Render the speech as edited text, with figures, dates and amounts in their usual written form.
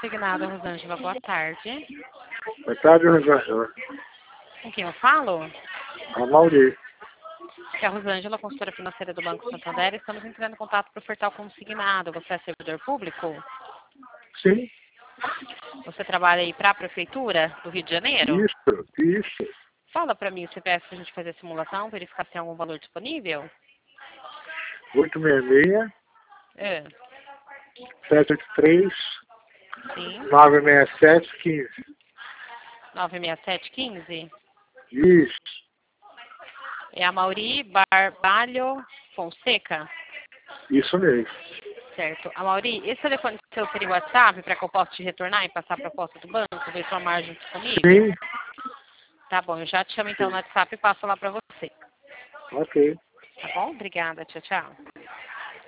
Consignado, Rosângela, boa tarde. Boa tarde, Rosângela. Com quem eu falo? A Mauri. Que é a Rosângela, consultora financeira do Banco Santander. Estamos entrando em contato para ofertar o consignado. Você é servidor público? Sim, Você trabalha aí para a Prefeitura do Rio de Janeiro? isso. Fala para mim o CPF para a gente fazer a simulação, verificar se tem algum valor disponível. 866 É. 783 Sim. 967 15. 96715. Isso. É a Mauri Barbalho Fonseca? Isso mesmo. Certo. A Mauri, esse telefone seu seria o WhatsApp para que eu possa te retornar e passar a proposta do banco, ver sua margem disponível? Sim. Tá bom, eu já te chamo então no WhatsApp e passo lá para você. Ok. Tá bom? Obrigada. Tchau, tchau.